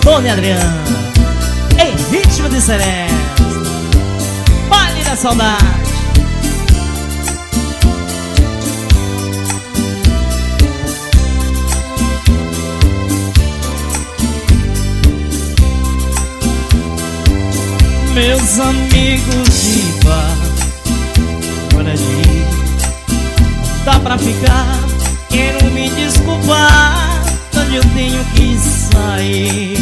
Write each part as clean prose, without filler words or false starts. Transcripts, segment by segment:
Tony Adriano, em ritmo de seresta, baile da saudade. Meus amigos de bar, hora de ir, dá pra ficar. Quero me desculpar, onde eu tenho que sair.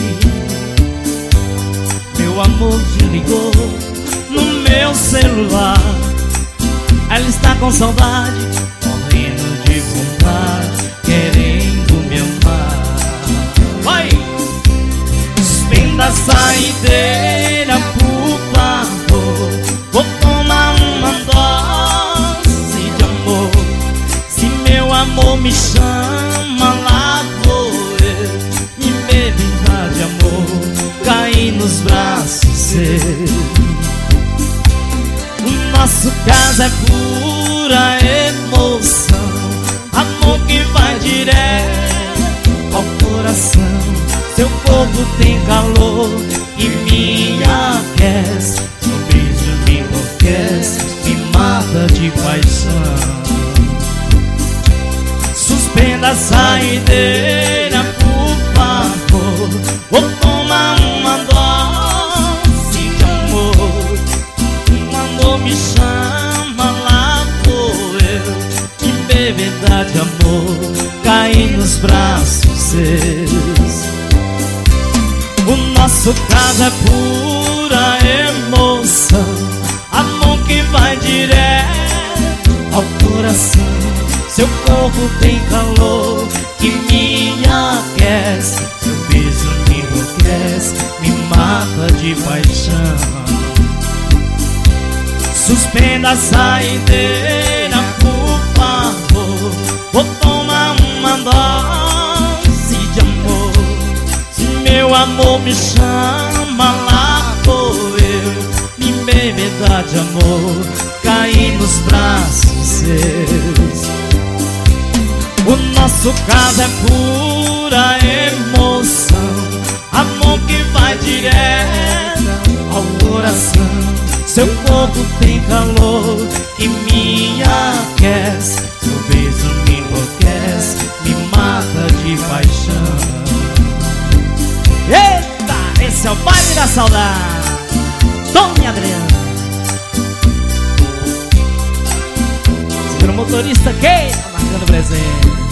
Meu amor desligou no meu celular. Ela está com saudade, morrendo de vontade, querendo me amar. Vai! Suspenda a saideira, por favor. Vou tomar uma dose de amor. Se meu amor me chama, lá vou eu. Me bebida de amor, cair nos braços seus. O nosso caso é pura emoção, amor que vai direto ao coração. Seu corpo tem calor e me aquece, seu beijo me enlouquece, me mata de paixão. Suspenda a saideira, por favor. Vou tomar uma dose de amor. Um amor me chama, lá vou eu. Que bebida de amor, cair nos braços seus. O nosso caso é pura emoção, amor que vai direto ao coração. Seu corpo tem calor que me aquece, seu beijo me enlouquece, me mata de paixão. Suspenda a saideira, por favor. Vou tomar uma dose de amor. Se meu amor me chama, lá vou eu. Me bebida de amor, cair nos braços seus. O nosso caso é pura emoção, amor que vai direto ao coração. Seu corpo tem calor que me aquece, seu beijo me enlouquece, me mata de paixão. Eita, esse é o baile da saudade, Tony Adriano. Segura o motorista que tá marcando presente.